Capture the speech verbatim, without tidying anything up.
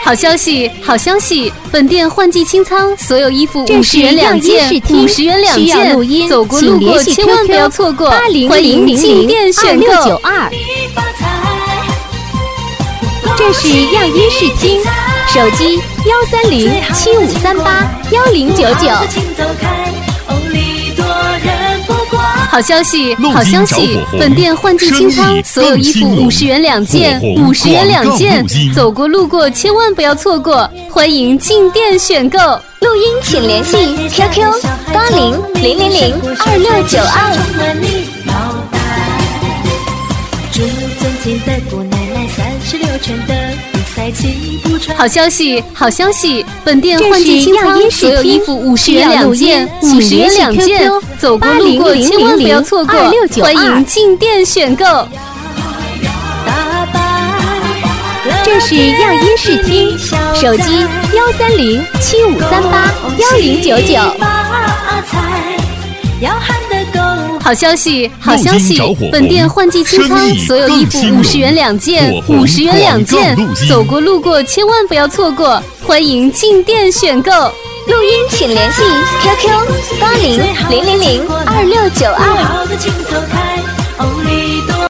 好消息，好消息！本店换季清仓，所有衣服五十元两件，五十元两件。 录音走过路过千万不要错过， 八零欢零零迎进店选购。 二六九二。这是样音视听，手机幺三零七五三八幺零九九。 好消息，好消息！本店换季清仓，所有衣服五十元两件，五十元两件。走过路过千万不要错过，欢迎进店选购。 录音请联系 Q Q 八零零零零二六九二。 祝尊敬的姑奶奶三十六圈的比赛气不喘。 好消息，好消息！本店换季清仓，所有衣服五十元两件，五十元两件。走过路过千万不要错过，欢迎进店选购。 这是样音视听，手机幺三零七五三八幺零九九。 好消息，好消息！本店换季清仓，所有衣服五十元两件，五十元两件。走过路过千万不要错过，欢迎进店选购。 录音请联系 Q Q 八零零零零二六九二。